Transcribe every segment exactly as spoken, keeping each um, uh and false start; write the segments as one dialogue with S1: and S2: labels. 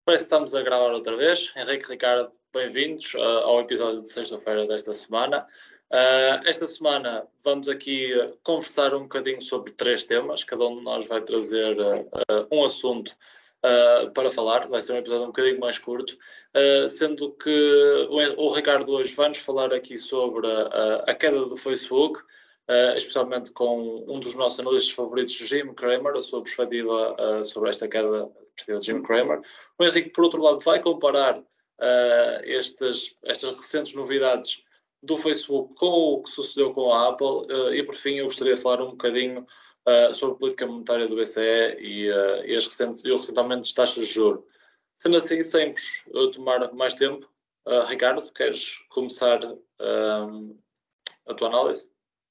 S1: Parece que estamos a gravar outra vez. Henrique, Ricardo, bem-vindos uh, ao episódio de sexta-feira desta semana. Uh, esta semana vamos aqui uh, conversar um bocadinho sobre três temas. Cada um de nós vai trazer uh, uh, um assunto uh, para falar. Vai ser um episódio um bocadinho mais curto, uh, sendo que o, o Ricardo hoje vai-nos falar aqui sobre uh, a queda do Facebook, uh, especialmente com um dos nossos analistas favoritos, Jim Cramer, a sua perspectiva uh, sobre esta queda, a perspectiva de Jim Cramer. O Henrique, por outro lado, vai comparar uh, estas, estas recentes novidades do Facebook com o que sucedeu com a Apple uh, e, por fim, eu gostaria de falar um bocadinho uh, sobre a política monetária do B C E e, uh, e, as recentes, e o recente aumento das taxas de juros. Sendo assim, sem vos uh, tomar mais tempo, uh, Ricardo, queres começar uh, a tua análise?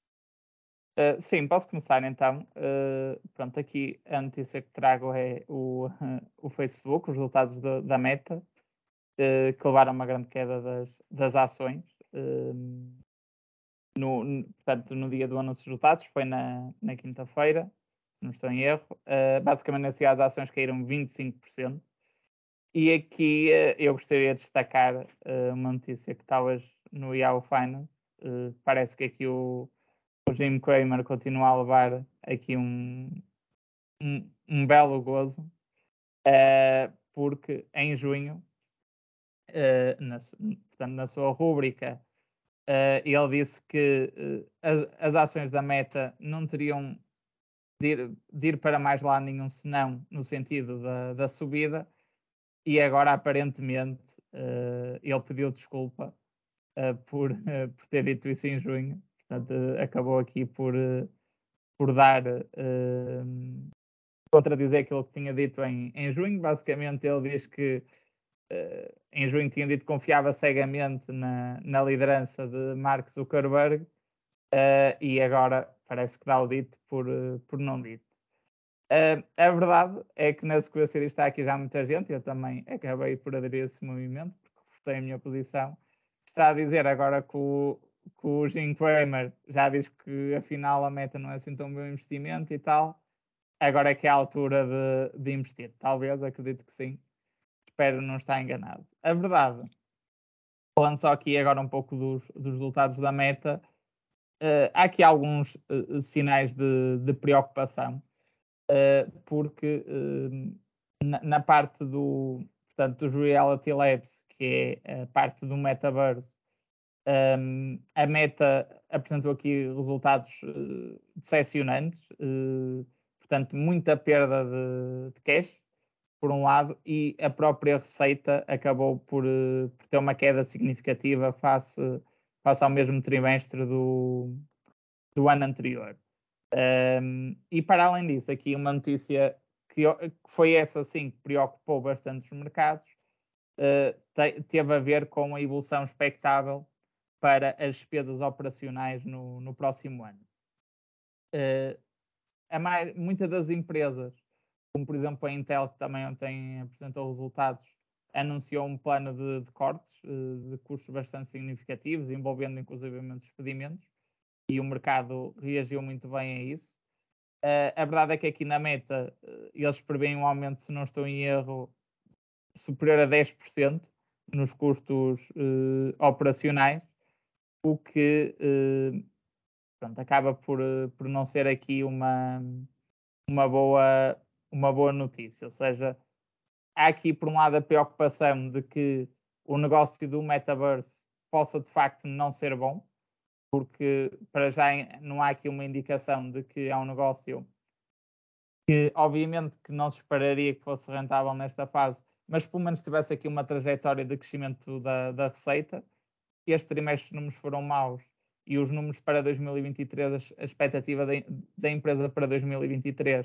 S2: Uh, sim, posso começar então. Uh, pronto, aqui a notícia que trago é o, uh, o Facebook, os resultados do, da Meta, uh, que levaram a uma grande queda das, das ações. Uh, no, no, portanto, no dia do anúncio dos resultados, foi na, na quinta-feira, se não estou em erro. Uh, basicamente, nesse dia as ações caíram vinte e cinco por cento. E aqui uh, eu gostaria de destacar uh, uma notícia que está hoje no Yahoo Finance. Uh, parece que aqui o o Jim Cramer continua a levar aqui um, um, um belo gozo, uh, porque em junho, uh, na, portanto, na sua rúbrica, uh, ele disse que uh, as, as ações da Meta não teriam de ir, de ir para mais lado nenhum senão no sentido da, da subida, e agora aparentemente uh, ele pediu desculpa uh, por, uh, por ter dito isso em junho. Portanto, acabou aqui por, por dar, uh, contradizer aquilo que tinha dito em, em junho. Basicamente, ele diz que uh, em junho tinha dito que confiava cegamente na, na liderança de Mark Zuckerberg uh, e agora parece que dá o dito por, uh, por não dito. Uh, a verdade é que na sequência disto está aqui já muita gente, eu também acabei por aderir a esse movimento, porque reforcei a minha posição. Está a dizer agora que o, que o Jim Cramer já diz que afinal a Meta não é assim tão bom investimento e tal. Agora é que é a altura de, de investir. Talvez, acredito que sim. Espero não estar enganado. A verdade, falando só aqui agora um pouco dos, dos resultados da Meta, uh, há aqui alguns uh, sinais de, de preocupação. Uh, porque uh, na, na parte do, portanto, dos Reality Labs, que é a parte do Metaverse, um, a Meta apresentou aqui resultados uh, decepcionantes, uh, portanto, muita perda de, de cash, por um lado, e a própria receita acabou por, uh, por ter uma queda significativa face, face ao mesmo trimestre do, do ano anterior. Um, e para além disso, aqui uma notícia que, que foi essa sim que preocupou bastante os mercados, uh, te, teve a ver com a evolução expectável para as despesas operacionais no, no próximo ano. Uh, a mais, muitas das empresas, como por exemplo a Intel, que também ontem apresentou resultados, anunciou um plano de, de cortes uh, de custos bastante significativos, envolvendo inclusive despedimentos, e o mercado reagiu muito bem a isso. Uh, a verdade é que aqui na Meta uh, eles prevêem um aumento, se não estou em erro, superior a dez por cento nos custos uh, operacionais, o que uh, pronto, acaba por, uh, por não ser aqui uma, uma, boa, uma boa notícia. Ou seja, há aqui por um lado a preocupação de que o negócio do Metaverse possa de facto não ser bom, porque para já não há aqui uma indicação de que é um negócio que obviamente que não se esperaria que fosse rentável nesta fase, mas pelo menos tivesse aqui uma trajetória de crescimento da, da receita. Este trimestre os números foram maus e os números para dois mil e vinte e três, a expectativa da, da empresa para dois mil e vinte e três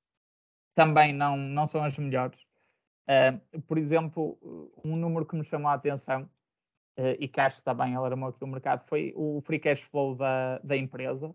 S2: também não, não são as melhores. Uh, por exemplo, um número que me chamou a atenção uh, e que acho que também alarmou aqui o mercado foi o free cash flow da, da empresa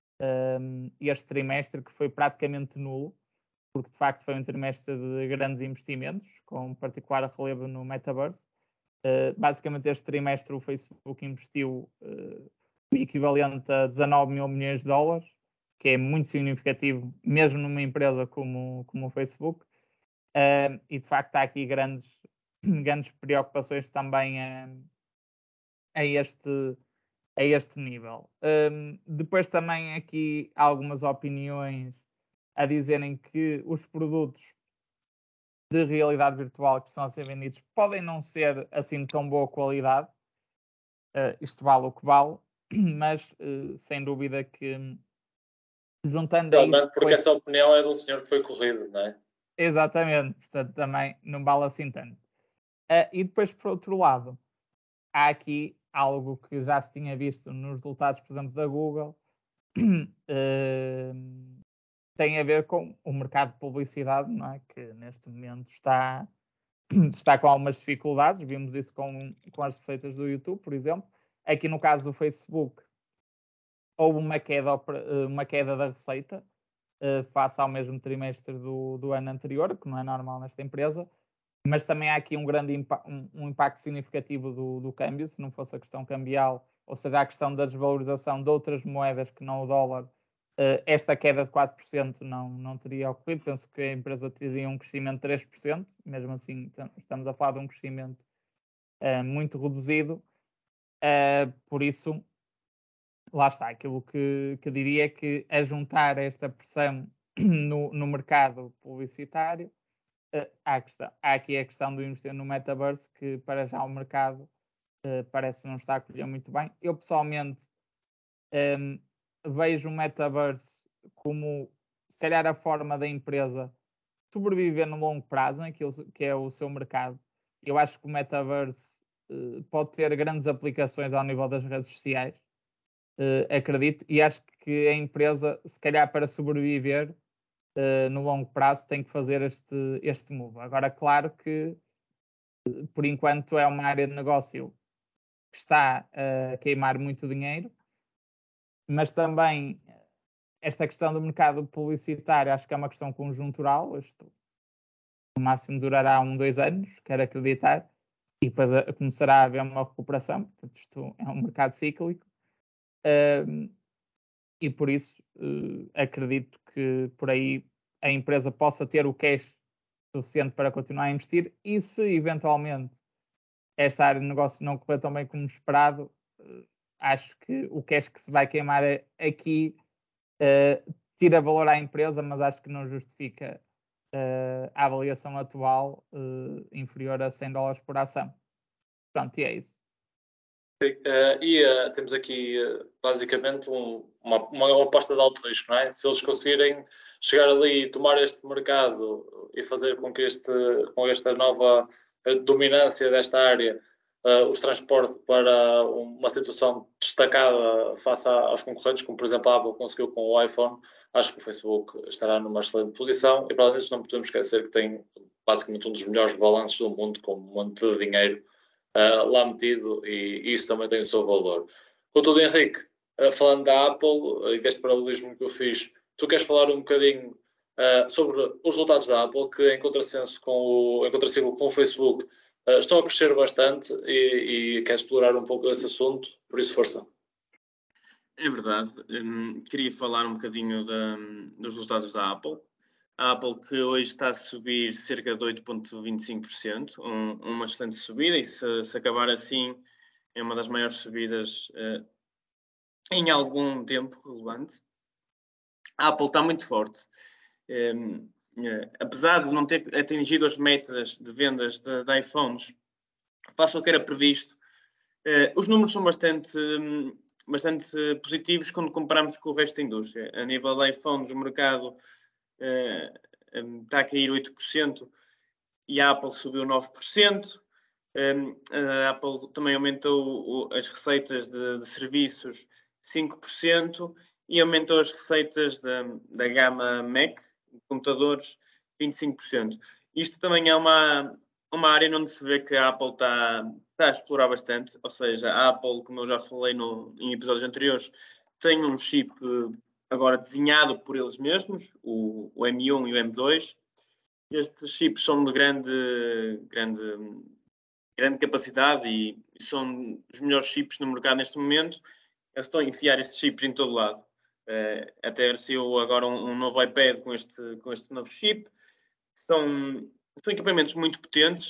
S2: um, este trimestre, que foi praticamente nulo, porque de facto foi um trimestre de grandes investimentos, com particular relevo no Metaverse. Uh, basicamente este trimestre o Facebook investiu uh, o equivalente a dezanove mil milhões de dólares, que é muito significativo, mesmo numa empresa como, como o Facebook. Uh, e de facto há aqui grandes, grandes preocupações também a, a, este, a este nível. Um, depois também aqui algumas opiniões a dizerem que os produtos de realidade virtual que estão a ser vendidos podem não ser assim de tão boa qualidade. Uh, isto vale o que vale, mas uh, sem dúvida que juntando a
S1: Realmente,
S2: isto,
S1: porque
S2: depois,
S1: essa opinião é de um senhor que foi corrido, não é?
S2: exatamente, portanto também não vale assim tanto. Uh, e depois, por outro lado, há aqui algo que já se tinha visto nos resultados, por exemplo, da Google, uh, tem a ver com o mercado de publicidade, não é? Que neste momento está, está com algumas dificuldades. Vimos isso com, com as receitas do YouTube, por exemplo. Aqui no caso do Facebook, houve uma queda, uma queda da receita uh, face ao mesmo trimestre do, do ano anterior, que não é normal nesta empresa. Mas também há aqui um grande impa um, um impacto significativo do, do câmbio, se não fosse a questão cambial, ou seja, a questão da desvalorização de outras moedas que não o dólar, uh, esta queda de quatro por cento não, não teria ocorrido. Penso que a empresa teria um crescimento de três por cento, mesmo assim estamos a falar de um crescimento uh, muito reduzido, uh, por isso, lá está, aquilo que, que diria é que a juntar esta pressão no, no mercado publicitário, Uh, há, questão, há aqui a questão do investir no metaverse, que para já o mercado uh, parece não estar a colher muito bem. Eu pessoalmente um, vejo o metaverse como se calhar a forma da empresa sobreviver no longo prazo, naquilo que é o seu mercado. Eu acho que o metaverse uh, pode ter grandes aplicações ao nível das redes sociais, uh, acredito, e acho que a empresa, se calhar para sobreviver, Uh, no longo prazo tem que fazer este, este move. Agora, claro que uh, por enquanto é uma área de negócio que está uh, a queimar muito dinheiro, mas também esta questão do mercado publicitário acho que é uma questão conjuntural. Isto no máximo durará um, dois anos, quero acreditar, e depois uh, começará a haver uma recuperação. Portanto, isto é um mercado cíclico. Uh, e por isso uh, acredito que por aí a empresa possa ter o cash suficiente para continuar a investir, e se eventualmente esta área de negócio não correr tão bem como esperado, uh, acho que o cash que se vai queimar aqui uh, tira valor à empresa, mas acho que não justifica uh, a avaliação atual uh, inferior a cem dólares por ação. Pronto, e é isso.
S1: Uh, e uh, temos aqui uh, basicamente um, uma, uma aposta de alto risco, não é? Se eles conseguirem chegar ali e tomar este mercado e fazer com que este, com esta nova dominância desta área uh, os transporte para uma situação destacada face aos concorrentes, como por exemplo a Apple conseguiu com o iPhone, acho que o Facebook estará numa excelente posição. E para além disso, não podemos esquecer que tem basicamente um dos melhores balanços do mundo, com um monte de dinheiro Uh, lá metido, e isso também tem o seu valor. Contudo, Henrique, uh, falando da Apple uh, e deste paralelismo que eu fiz, tu queres falar um bocadinho uh, sobre os resultados da Apple, que em contrassenso com o, em contraciclo com o Facebook uh, estão a crescer bastante, e, e queres explorar um pouco esse assunto, por isso força.
S3: É verdade, um, queria falar um bocadinho da, dos resultados da Apple. A Apple, que hoje está a subir cerca de oito vírgula vinte e cinco por cento, um, uma excelente subida, e se, se acabar assim, é uma das maiores subidas uh, em algum tempo relevante. A Apple está muito forte. Um, uh, apesar de não ter atingido as metas de vendas de, de iPhones, face ao que era previsto, uh, os números são bastante, um, bastante positivos quando comparamos com o resto da indústria. A nível de iPhones, o mercado Uh, um, está a cair oito por cento e a Apple subiu nove por cento. Um, a Apple também aumentou o, as receitas de, de serviços cinco por cento e aumentou as receitas da, da gama Mac, de computadores, vinte e cinco por cento. Isto também é uma, uma área onde se vê que a Apple está, está a explorar bastante, ou seja, a Apple, como eu já falei no, em episódios anteriores, tem um chip agora desenhado por eles mesmos, o, o M um e o M dois. Estes chips são de grande, grande, grande capacidade e são os melhores chips no mercado neste momento. Eles estão a enfiar estes chips em todo lado. Uh, até saiu agora um, um novo iPad com este, com este novo chip. São, são equipamentos muito potentes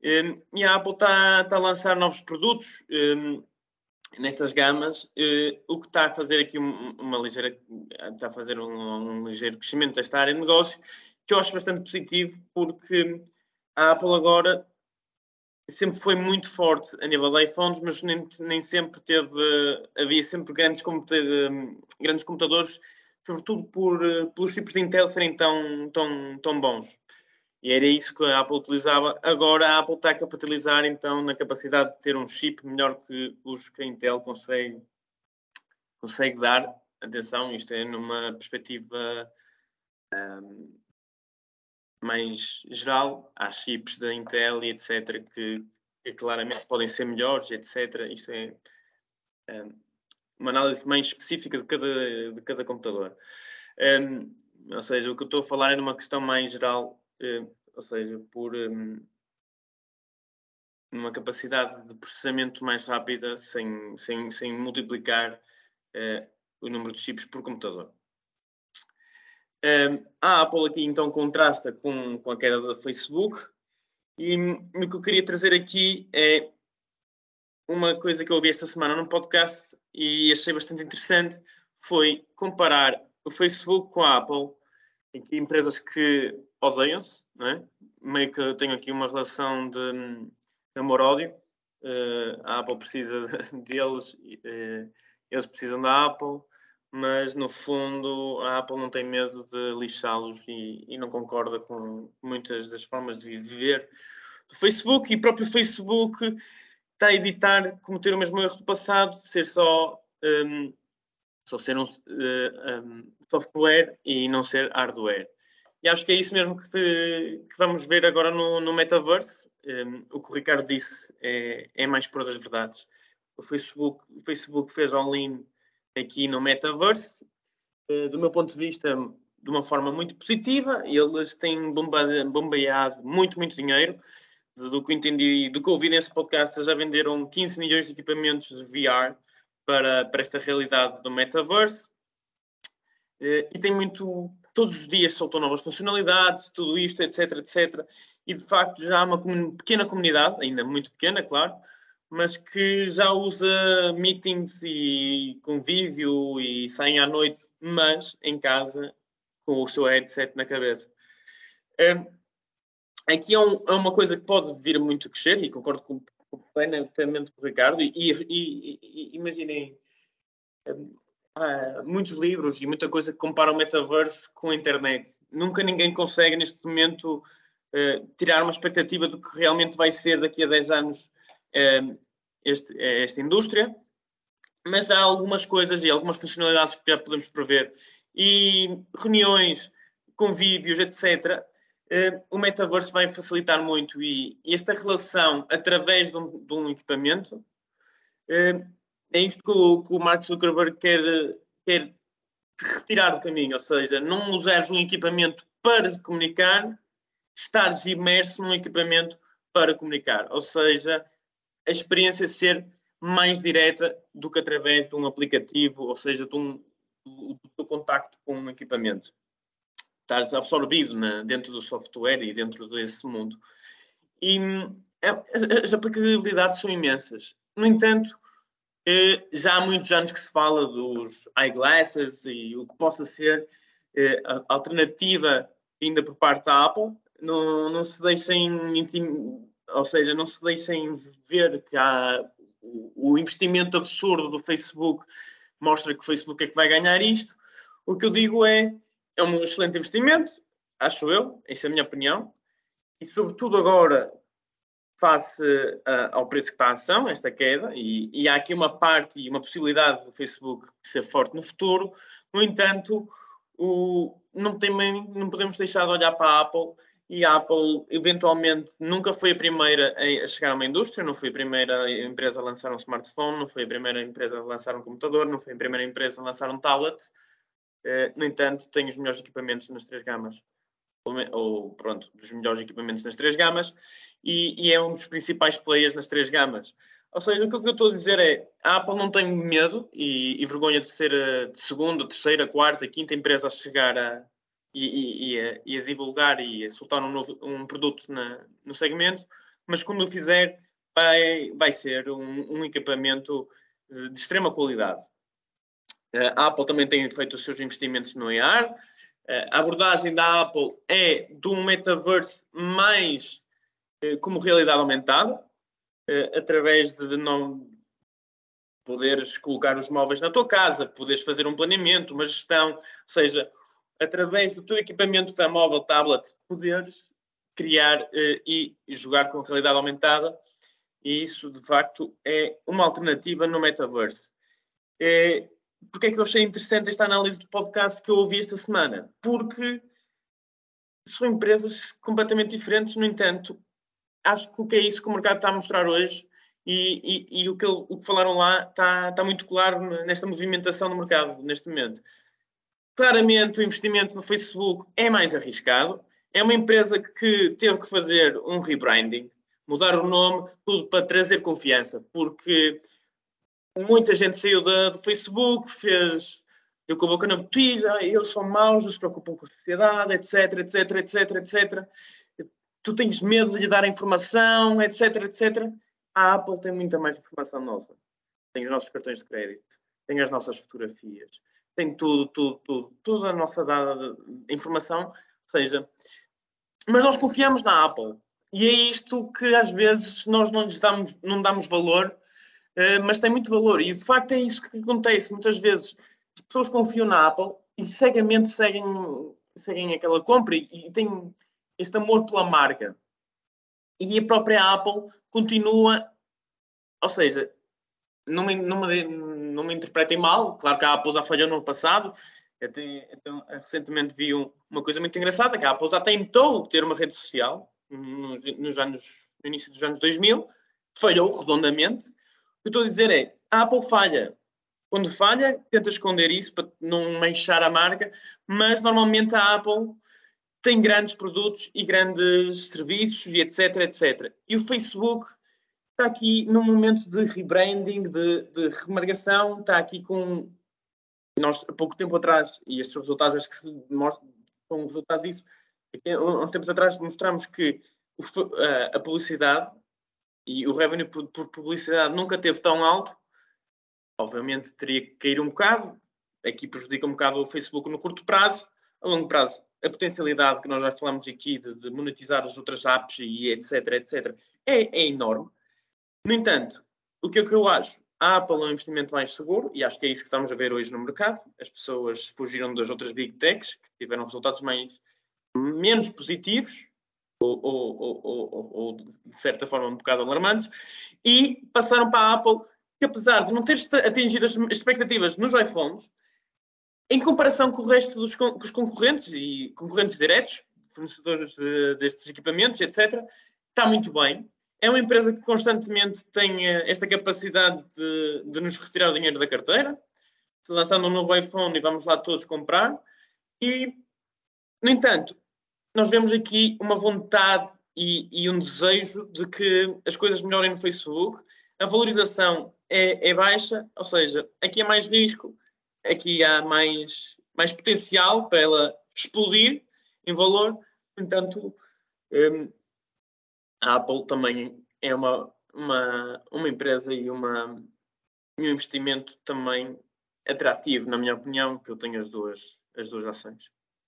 S3: Um, e a Apple está tá a lançar novos produtos um, nestas gamas, uh, o que está a fazer aqui um, uma ligeira, está a fazer um, um ligeiro crescimento desta área de negócio, que eu acho bastante positivo, porque a Apple agora sempre foi muito forte a nível de iPhones, mas nem, nem sempre teve, havia sempre grandes, computa grandes computadores, sobretudo por, pelos tipos de Intel serem tão, tão, tão bons. E era isso que a Apple utilizava. Agora a Apple está a capitalizar então na capacidade de ter um chip melhor que os que a Intel consegue, consegue dar. Atenção, isto é numa perspectiva um, mais geral. Há chips da Intel e etcétera que, que claramente podem ser melhores, etcétera. Isto é um, uma análise mais específica de cada, de cada computador. Um, ou seja, o que eu estou a falar é numa questão mais geral, um, ou seja, por um, uma capacidade de processamento mais rápida sem, sem, sem multiplicar uh, o número de chips por computador. Um, a Apple aqui então contrasta com, com a queda do Facebook, e o que eu queria trazer aqui é uma coisa que eu ouvi esta semana num podcast e achei bastante interessante, foi comparar o Facebook com a Apple, aqui empresas que odeiam-se, não é? Meio que eu tenho aqui uma relação de, de amor-ódio. Uh, a Apple precisa deles, uh, eles precisam da Apple, mas no fundo a Apple não tem medo de lixá-los e, e não concorda com muitas das formas de viver do Facebook, e o próprio Facebook está a evitar cometer o mesmo erro do passado, ser só, um, só ser um, uh, um software e não ser hardware. E acho que é isso mesmo que, te, que vamos ver agora no, no Metaverse. Um, o que o Ricardo disse é, é mais pura das verdades. O Facebook, o Facebook fez all-in aqui no Metaverse, uh, do meu ponto de vista, de uma forma muito positiva. Eles têm bombeado muito, muito dinheiro. Do que entendi, do que ouvi neste podcast, já venderam quinze milhões de equipamentos de V R para, para esta realidade do Metaverse. E tem muito, todos os dias soltam novas funcionalidades, tudo isto, etc, etcétera. E de facto já há uma pequena comunidade, ainda muito pequena, claro, mas que já usa meetings e convívio e saem à noite, mas em casa, com o seu headset na cabeça. Aqui é, um, é uma coisa que pode vir muito a crescer, e concordo com, com, plenamente com o Ricardo, e, e, e, e imaginem, há muitos livros e muita coisa que compara o Metaverse com a internet. Nunca ninguém consegue, neste momento, uh, tirar uma expectativa do que realmente vai ser daqui a dez anos uh, este, esta indústria, mas há algumas coisas e algumas funcionalidades que já podemos prever. E reuniões, convívios, etcétera, Uh, o Metaverse vai facilitar muito, e, e esta relação através de um, de um equipamento uh, é isto que o, que o Mark Zuckerberg quer, quer retirar do caminho, ou seja, não usares um equipamento para comunicar, estares imerso num equipamento para comunicar, ou seja, a experiência ser mais direta do que através de um aplicativo, ou seja, de um, do, do contacto com um equipamento. Estás absorvido na, dentro do software e dentro desse mundo. E é, as aplicabilidades são imensas. No entanto, eh, já há muitos anos que se fala dos eyeglasses e o que possa ser eh, a alternativa ainda por parte da Apple. Não, não se deixem, ou seja, não se deixem ver que há o, o investimento absurdo do Facebook mostra que o Facebook é que vai ganhar isto. O que eu digo é É um excelente investimento, acho eu, essa é a minha opinião, e sobretudo agora, face uh, ao preço que está a ação, esta queda, e, e há aqui uma parte e uma possibilidade do Facebook ser forte no futuro. No entanto, o, não, tem, não podemos deixar de olhar para a Apple, e a Apple eventualmente nunca foi a primeira a chegar a uma indústria, não foi a primeira empresa a lançar um smartphone, não foi a primeira empresa a lançar um computador, não foi a primeira empresa a lançar um tablet. Uh, no entanto, tem os melhores equipamentos nas três gamas, ou, ou pronto, dos melhores equipamentos nas três gamas, e, e é um dos principais players nas três gamas. Ou seja, o que eu estou a dizer é, a Apple não tem medo e, e vergonha de ser a de segunda, terceira, quarta, quinta empresa a chegar a, e, e, e, a, e a divulgar e a soltar um, novo, um produto na, no segmento. mas quando o fizer, vai, vai ser um, um equipamento de, de extrema qualidade. A Apple também tem feito os seus investimentos no A R. A abordagem da Apple é de um metaverse mais como realidade aumentada, através de não poderes colocar os móveis na tua casa, poderes fazer um planeamento, uma gestão, ou seja, através do teu equipamento da móvel, tablet, poderes criar e jogar com realidade aumentada, e isso, de facto, é uma alternativa no metaverse. É, porque é que eu achei interessante esta análise do podcast que eu ouvi esta semana? Porque são empresas completamente diferentes, no entanto, acho que o que é isso que o mercado está a mostrar hoje e, e, e o, que, o que falaram lá está, está muito claro nesta movimentação do mercado, neste momento. Claramente, o investimento no Facebook é mais arriscado. É uma empresa que teve que fazer um rebranding, mudar o nome, tudo para trazer confiança, porque muita gente saiu da, do Facebook, fez, deu com a boca na botija, eles são maus, não se preocupam com a sociedade, etc, etc, etc, etc. Tu tens medo de lhe dar a informação, etc, etcétera. A Apple tem muita mais informação nossa. Tem os nossos cartões de crédito, tem as nossas fotografias, tem tudo, tudo, tudo, toda a nossa dada de informação, ou seja, mas nós confiamos na Apple. E é isto que às vezes nós não lhes damos, não damos valor, uh, mas tem muito valor. E de facto é isso que acontece. Muitas vezes as pessoas confiam na Apple e cegamente seguem, seguem aquela compra e, e têm este amor pela marca. E a própria Apple continua, ou seja, não me, não me, não me interpretem mal, claro que a Apple já falhou no ano passado. Até, então, recentemente vi um, uma coisa muito engraçada, que a Apple já tentou ter uma rede social nos, nos anos, no início dos anos dois mil, falhou redondamente. O que eu estou a dizer é, a Apple falha. Quando falha, tenta esconder isso para não manchar a marca, mas normalmente a Apple tem grandes produtos e grandes serviços e etc, etcétera. E o Facebook está aqui num momento de rebranding, de, de remarcação, está aqui com... Nós, há pouco tempo atrás, e estes resultados acho que se mostram, são um resultado disso, há uns tempos atrás mostramos que o, a, a publicidade e o revenue por, por publicidade nunca teve tão alto. Obviamente teria que cair um bocado, aqui prejudica um bocado o Facebook no curto prazo. A longo prazo, a potencialidade que nós já falamos aqui de, de monetizar as outras apps e etc, etcétera, é, é enorme. No entanto, o que é que eu acho? A Apple é um investimento mais seguro, e acho que é isso que estamos a ver hoje no mercado. As pessoas fugiram das outras big techs, que tiveram resultados mais, menos positivos, ou, ou, ou, ou, ou de certa forma um bocado alarmantes, e passaram para a Apple, que apesar de não ter atingido as expectativas nos iPhones, em comparação com o resto dos com os concorrentes, e concorrentes diretos, fornecedores de, destes equipamentos, etcétera, está muito bem. É uma empresa que constantemente tem esta capacidade de, de nos retirar o dinheiro da carteira, lançando um novo iPhone e vamos lá todos comprar. E, no entanto, nós vemos aqui uma vontade e, e um desejo de que as coisas melhorem no Facebook. A valorização é, é baixa, ou seja, aqui há mais risco, aqui há mais, mais potencial para ela explodir em valor. No entanto, um, a Apple também é uma, uma, uma empresa e uma, um investimento também atrativo, na minha opinião, que eu tenho as duas, as duas ações.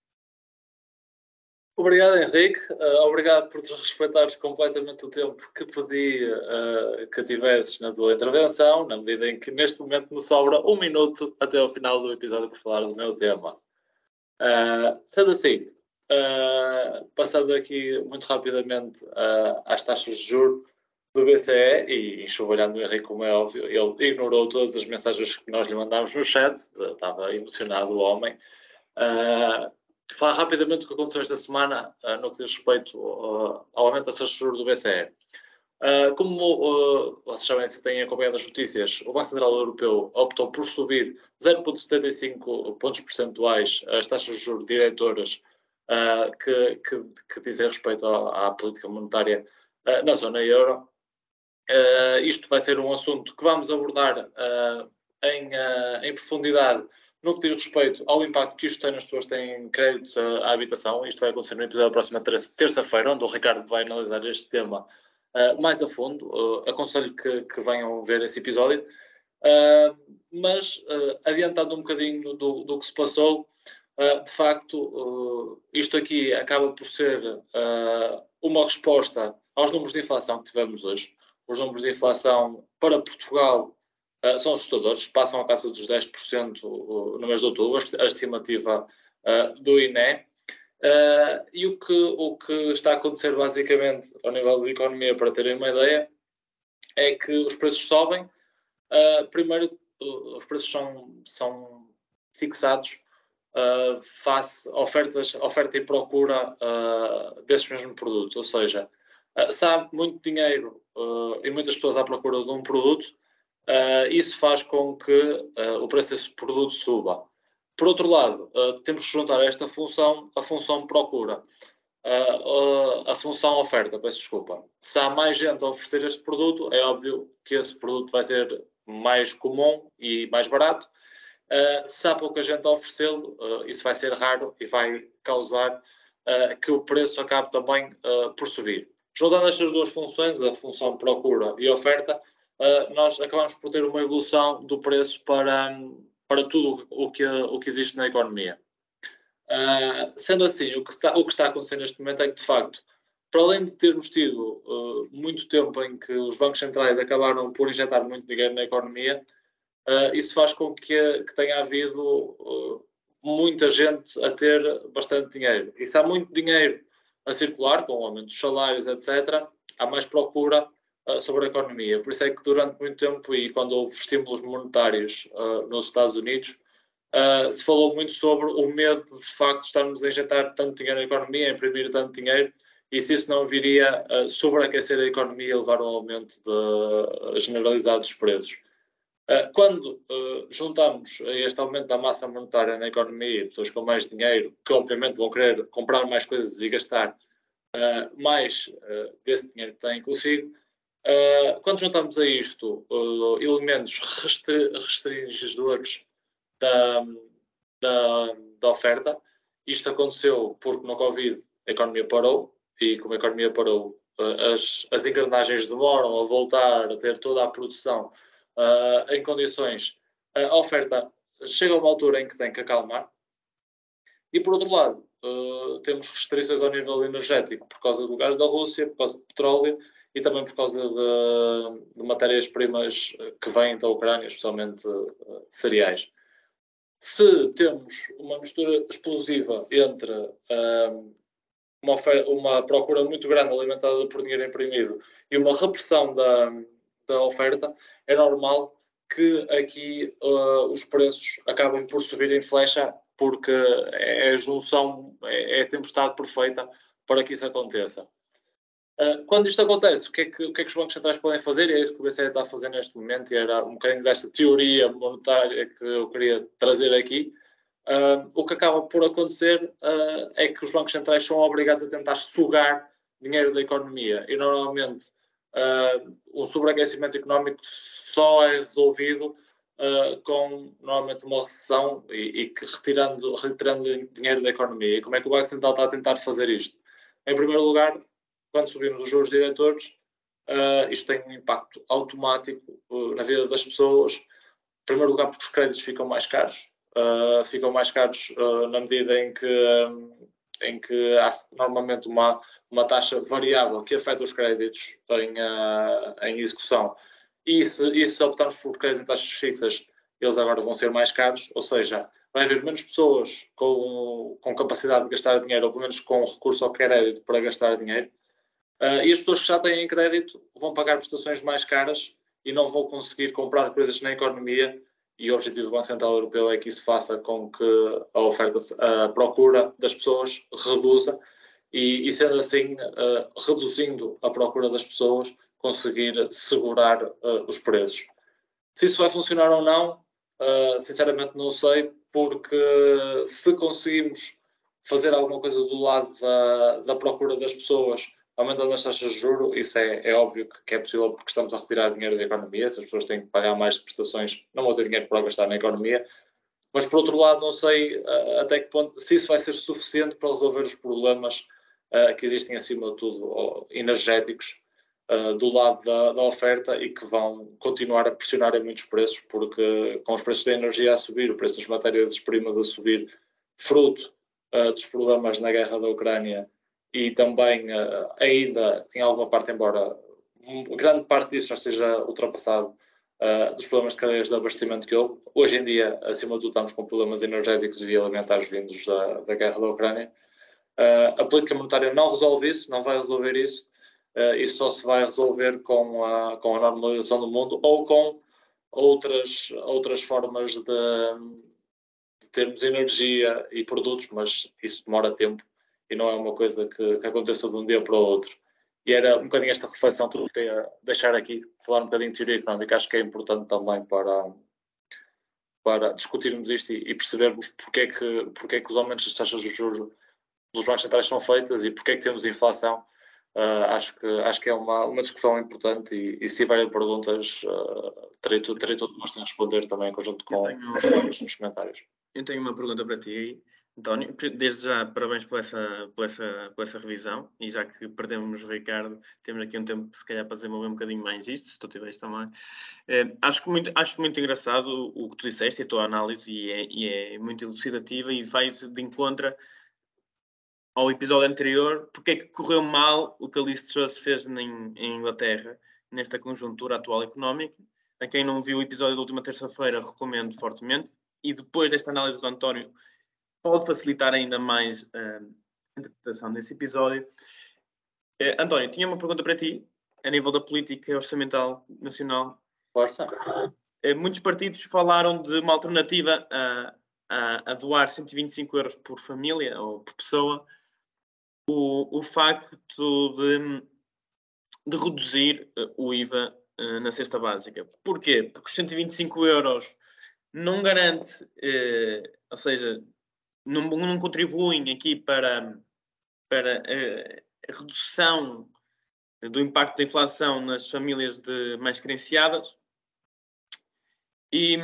S1: Obrigado, Henrique. Uh, obrigado por te respeitares completamente o tempo que pedi uh, que tivesses na tua intervenção, na medida em que neste momento me sobra um minuto até ao final do episódio para falar do meu tema. Uh, sendo assim, uh, passando aqui muito rapidamente uh, às taxas de juros do B C E, e enxovalhando o Henrique, como é óbvio, ele ignorou todas as mensagens que nós lhe mandámos no chat, uh, estava emocionado o homem. Uh, falar rapidamente o que aconteceu esta semana uh, no que diz respeito uh, ao aumento das taxas de juros do B C E. Uh, como uh, vocês sabem, se têm acompanhado as notícias, o Banco Central Europeu optou por subir zero vírgula setenta e cinco pontos percentuais as taxas de juros diretoras uh, que, que, que dizem respeito à, à política monetária uh, na zona euro. Uh, isto vai ser um assunto que vamos abordar uh, em, uh, em profundidade no que diz respeito ao impacto que isto tem nas pessoas que têm créditos à, à habitação. Isto vai acontecer no episódio da próxima terça-feira, onde o Ricardo vai analisar este tema uh, mais a fundo. Uh, aconselho que, que venham ver esse episódio. Uh, mas, uh, adiantando um bocadinho do, do que se passou, uh, de facto, uh, isto aqui acaba por ser uh, uma resposta aos números de inflação que tivemos hoje. Os números de inflação para Portugal uh, são assustadores, passam a casa dos dez por cento no mês de outubro, a estimativa uh, do I N E. Uh, e o que, o que está a acontecer basicamente ao nível da economia, para terem uma ideia, é que os preços sobem. Uh, primeiro, uh, os preços são, são fixados uh, face a ofertas, oferta e procura uh, desses mesmos produtos. Ou seja, uh, se há muito dinheiro uh, e muitas pessoas à procura de um produto, uh, isso faz com que uh, o preço desse produto suba. Por outro lado, uh, temos que juntar a esta função a função procura. Uh, uh, a função oferta, peço desculpa. Se há mais gente a oferecer este produto, é óbvio que esse produto vai ser mais comum e mais barato. Uh, se há pouca gente a oferecê-lo, uh, isso vai ser raro e vai causar uh, que o preço acabe também uh, por subir. Juntando estas duas funções, a função procura e oferta, uh, nós acabamos por ter uma evolução do preço para, para tudo o que, o que existe na economia. Uh, sendo assim, o que, está, o que está a acontecer neste momento é que, de facto, para além de termos tido uh, muito tempo em que os bancos centrais acabaram por injetar muito dinheiro na economia, uh, isso faz com que, que tenha havido uh, muita gente a ter bastante dinheiro. E se há muito dinheiro a circular, com o aumento dos salários, etcétera, há mais procura uh, sobre a economia. Por isso é que durante muito tempo, e quando houve estímulos monetários uh, nos Estados Unidos, Uh, se falou muito sobre o medo de facto de estarmos a injetar tanto dinheiro na economia, a imprimir tanto dinheiro, e se isso não viria a sobreaquecer a economia e levar a um aumento de, generalizado dos preços. Uh, quando uh, juntamos este aumento da massa monetária na economia, pessoas com mais dinheiro, que obviamente vão querer comprar mais coisas e gastar uh, mais uh, desse dinheiro que têm consigo, uh, quando juntamos a isto uh, elementos restri restringidores Da, da, da oferta. Isto aconteceu porque no Covid a economia parou, e como a economia parou, as, as engrenagens demoram a voltar a ter toda a produção uh, em condições. A oferta chega a uma altura em que tem que acalmar. E por outro lado, uh, temos restrições ao nível energético por causa do gás da Rússia, por causa de petróleo e também por causa de, de matérias-primas que vêm da Ucrânia, especialmente uh, cereais. Se temos uma mistura explosiva entre um, uma, oferta, uma procura muito grande alimentada por dinheiro imprimido e uma repressão da, da oferta, é normal que aqui uh, os preços acabem por subir em flecha, porque é a junção, é, é a tempestade perfeita para que isso aconteça. Uh, quando isto acontece, o que, é que, o que é que os bancos centrais podem fazer? E é isso que o B C E está a fazer neste momento, e era um bocadinho desta teoria monetária que eu queria trazer aqui. Uh, o que acaba por acontecer uh, é que os bancos centrais são obrigados a tentar sugar dinheiro da economia, e normalmente uh, um sobreaquecimento económico só é resolvido uh, com normalmente uma recessão e, e que retirando, retirando dinheiro da economia. E como é que o Banco Central está a tentar fazer isto? Em primeiro lugar, quando subimos os juros diretores, uh, isto tem um impacto automático uh, na vida das pessoas. Em primeiro lugar, porque os créditos ficam mais caros. Uh, ficam mais caros uh, na medida em que, um, em que há normalmente uma, uma taxa variável que afeta os créditos em, uh, em execução. E se, e se optarmos por créditos em taxas fixas, eles agora vão ser mais caros, ou seja, vai haver menos pessoas com, com capacidade de gastar dinheiro, ou pelo menos com recurso ao crédito para gastar dinheiro. Uh, e as pessoas que já têm crédito vão pagar prestações mais caras e não vão conseguir comprar coisas na economia, e o objetivo do Banco Central Europeu é que isso faça com que a oferta, a procura das pessoas reduza e, e sendo assim, uh, reduzindo a procura das pessoas, conseguir segurar uh, os preços. Se isso vai funcionar ou não, uh, sinceramente não sei, porque se conseguimos fazer alguma coisa do lado da, da procura das pessoas, aumentando as taxas de juros, isso é, é óbvio que, que é possível, porque estamos a retirar dinheiro da economia. Se as pessoas têm que pagar mais prestações, não vão ter dinheiro para gastar na economia. Mas, por outro lado, não sei uh, até que ponto, se isso vai ser suficiente para resolver os problemas uh, que existem, acima de tudo, oh, energéticos uh, do lado da, da oferta e que vão continuar a pressionar em muitos preços, porque com os preços da energia a subir, o preço das matérias-primas a subir, fruto uh, dos problemas na guerra da Ucrânia e também uh, ainda em alguma parte, embora grande parte disso já seja ultrapassado, uh, dos problemas de cadeias de abastecimento que houve. Hoje em dia, acima de tudo, estamos com problemas energéticos e alimentares vindos da, da guerra da Ucrânia. Uh, a política monetária não resolve isso, não vai resolver isso. Uh, isso só se vai resolver com a, com a normalização do mundo ou com outras, outras formas de, de termos energia e produtos, mas isso demora tempo e não é uma coisa que, que aconteça de um dia para o outro. E era um bocadinho esta reflexão que eu queria deixar aqui, falar um bocadinho de teoria económica, acho que é importante também para, para discutirmos isto e, e percebermos porque é, que, porque é que os aumentos das taxas de juros dos bancos centrais são feitas e porque é que temos inflação. Uh, acho, que, acho que é uma, uma discussão importante e, e se tiverem perguntas, uh, terei, terei todo o gosto em responder também em conjunto com
S3: tenho,
S1: os colegas nos comentários.
S3: Eu tenho uma pergunta para ti, António. Desde já, parabéns por essa, por essa, por essa revisão. E já que perdemos o Ricardo, temos aqui um tempo, se calhar, para desenvolver um bocadinho mais isto, se tu tiveres também. Eh, acho, que muito, acho muito engraçado o, o que tu disseste, a tua análise, e é, e é muito elucidativa e vai de encontro ao episódio anterior, porque é que correu mal o que a Liz Truss fez em, em Inglaterra, nesta conjuntura atual económica. A quem não viu o episódio da última terça-feira, recomendo fortemente. E depois desta análise do António, pode facilitar ainda mais uh, a interpretação desse episódio. Uh, António, tinha uma pergunta para ti, a nível da política orçamental nacional.
S1: Força.
S3: Uh, muitos partidos falaram de uma alternativa a, a, a doar cento e vinte e cinco euros por família ou por pessoa. O, o facto de, de reduzir uh, o I V A uh, na cesta básica. Porquê? Porque os cento e vinte e cinco euros não garante, uh, ou seja, não, não contribuem aqui para, para uh, a redução do impacto da inflação nas famílias de mais carenciadas. E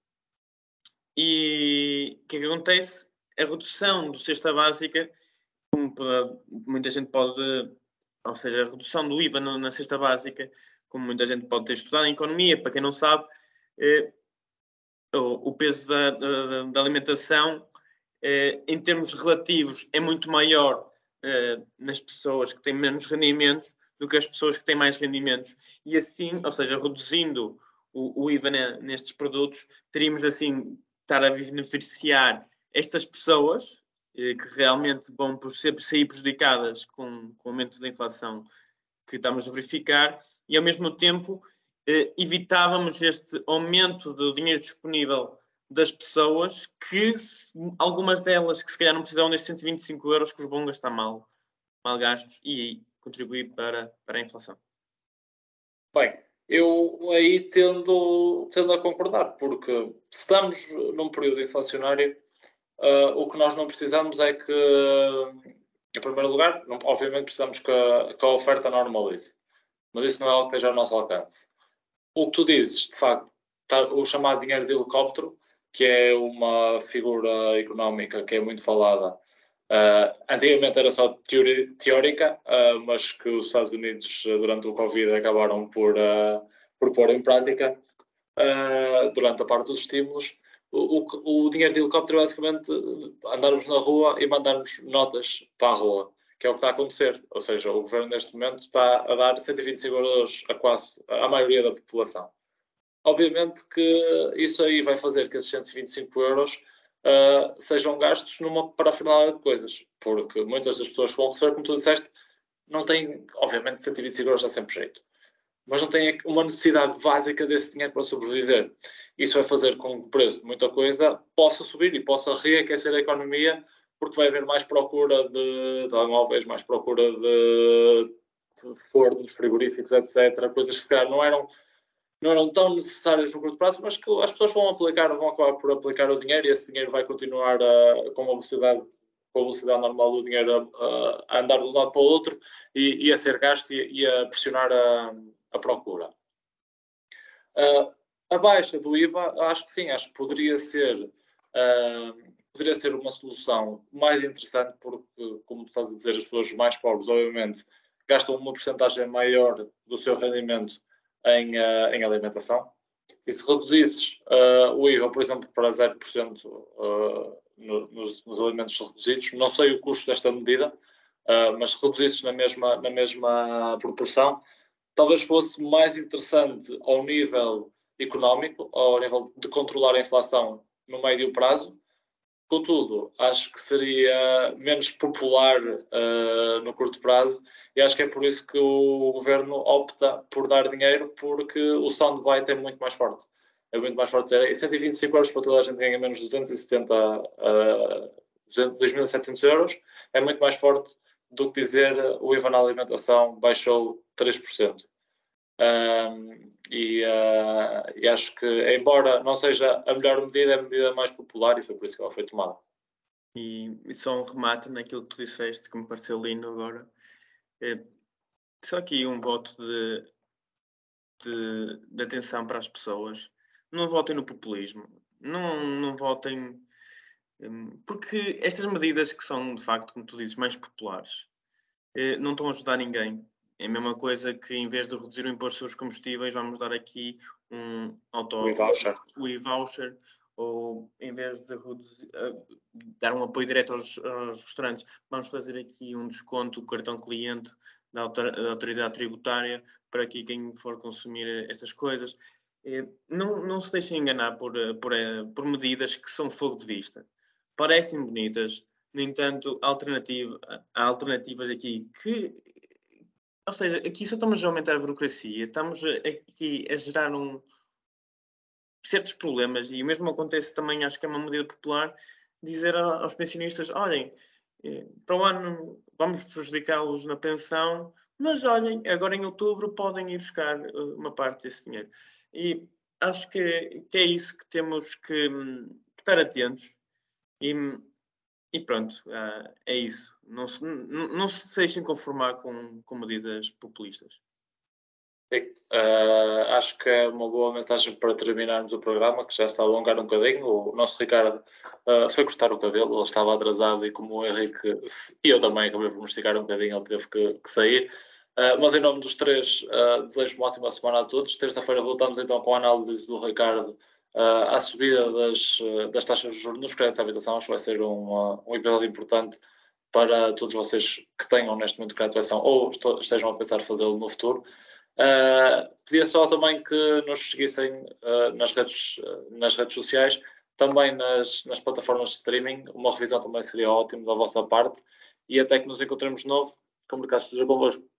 S3: o que é que acontece? A redução do cesta básica, como muita gente pode, ou seja, a redução do I V A na, na cesta básica, como muita gente pode ter estudado em economia, para quem não sabe, eh, o, o peso da, da, da alimentação, eh, em termos relativos, é muito maior eh, nas pessoas que têm menos rendimentos do que as pessoas que têm mais rendimentos. E assim, ou seja, reduzindo o, o I V A nestes produtos, teríamos assim estar a beneficiar estas pessoas que realmente vão por sempre sair prejudicadas com, com o aumento da inflação que estamos a verificar e, ao mesmo tempo, eh, evitávamos este aumento do dinheiro disponível das pessoas que, se, algumas delas, que se calhar não precisavam destes cento e vinte e cinco euros, que os vão gastar mal, mal gastos e contribuir para, para a inflação.
S1: Bem, eu aí tendo, tendo a concordar, porque se estamos num período inflacionário, Uh, o que nós não precisamos é que, em primeiro lugar, não, obviamente precisamos que a, que a oferta normalize, mas isso não é algo que esteja ao nosso alcance. O que tu dizes, de facto, tá, o chamado dinheiro de helicóptero, que é uma figura económica que é muito falada, uh, antigamente era só teori, teórica, uh, mas que os Estados Unidos, durante o Covid, acabaram por, uh, por pôr em prática uh, durante a parte dos estímulos. O, o, o dinheiro de helicóptero é basicamente andarmos na rua e mandarmos notas para a rua, que é o que está a acontecer. Ou seja, o governo neste momento está a dar cento e vinte e cinco euros a quase a maioria da população. Obviamente que isso aí vai fazer que esses cento e vinte e cinco euros uh, sejam gastos numa parafernália de coisas, porque muitas das pessoas que vão receber, como tu disseste, não têm, obviamente, cento e vinte e cinco euros dá sempre jeito, mas não têm uma necessidade básica desse dinheiro para sobreviver. Isso vai fazer com que o preço de muita coisa possa subir e possa reaquecer a economia, porque vai haver mais procura de telemóveis, mais procura de fornos, frigoríficos, etcétera. Coisas que se calhar não eram, não eram tão necessárias no curto prazo, mas que as pessoas vão aplicar, vão acabar por aplicar o dinheiro e esse dinheiro vai continuar a, com a velocidade com a velocidade normal do dinheiro a, a andar de um lado para o outro e, e a ser gasto e, e a pressionar a a procura. Uh, a baixa do I V A, acho que sim, acho que poderia ser, uh, poderia ser uma solução mais interessante porque, como tu estás a dizer, as pessoas mais pobres, obviamente, gastam uma porcentagem maior do seu rendimento em, uh, em alimentação. E se reduzisses uh, o I V A, por exemplo, para zero por cento uh, no, nos, nos alimentos reduzidos, não sei o custo desta medida, uh, mas se reduzisses na mesma, na mesma proporção, talvez fosse mais interessante ao nível económico, ao nível de controlar a inflação no médio prazo. Contudo, acho que seria menos popular uh, no curto prazo, e acho que é por isso que o governo opta por dar dinheiro, porque o soundbite é muito mais forte. É muito mais forte dizer cento e vinte e cinco euros para toda a gente ganha menos de duzentos e setenta, uh, dois mil e setecentos euros, é muito mais forte do que dizer o I V A na alimentação baixou três por cento. Um, e, uh, e acho que, embora não seja a melhor medida, é a medida mais popular, e foi por isso que ela foi tomada.
S3: E, e só um remate naquilo que tu disseste, que me pareceu lindo agora. É, só aqui um voto de, de, de atenção para as pessoas. Não votem no populismo. Não, não votem... Um, porque estas medidas que são, de facto, como tu dizes, mais populares, eh, não estão a ajudar ninguém. É a mesma coisa que, em vez de reduzir o imposto sobre os combustíveis, vamos dar aqui um auto...
S1: O e-voucher.
S3: O e-voucher, ou em vez de reduzir, uh, dar um apoio direto aos, aos restaurantes, vamos fazer aqui um desconto, o cartão cliente da, autor, da autoridade tributária, para aqui quem for consumir estas coisas. Eh, não, não se deixem enganar por, por, por medidas que são fogo de vista. Parecem bonitas, no entanto, alternativa, há alternativas aqui que... Ou seja, aqui só estamos a aumentar a burocracia, estamos aqui a gerar um, certos problemas, e o mesmo acontece também, acho que é uma medida popular, dizer aos pensionistas, olhem, para o ano vamos prejudicá-los na pensão, mas olhem, agora em outubro podem ir buscar uma parte desse dinheiro. E acho que, que é isso que temos que, que estar atentos. E, E pronto, uh, é isso. Não se, não, não se deixem conformar com, com medidas populistas.
S1: Sim, uh, acho que é uma boa mensagem para terminarmos o programa, que já está a alongar um bocadinho. O nosso Ricardo uh, foi cortar o cabelo, ele estava atrasado, e como o Henrique e eu também acabei por me esticar um bocadinho, ele teve que, que sair. Uh, mas em nome dos três, uh, desejo uma ótima semana a todos. Terça-feira voltamos então com a análise do Ricardo Uh, à subida das, uh, das taxas de juros nos créditos de habitação. Acho que vai ser um, uh, um episódio importante para todos vocês que tenham neste momento crédito de habitação ou estou, estejam a pensar fazê-lo no futuro. Uh, pedia só também que nos seguissem uh, nas, redes, uh, nas redes sociais, também nas, nas plataformas de streaming. Uma revisão também seria ótimo da vossa parte, e até que nos encontremos de novo, que o mercado esteja convosco.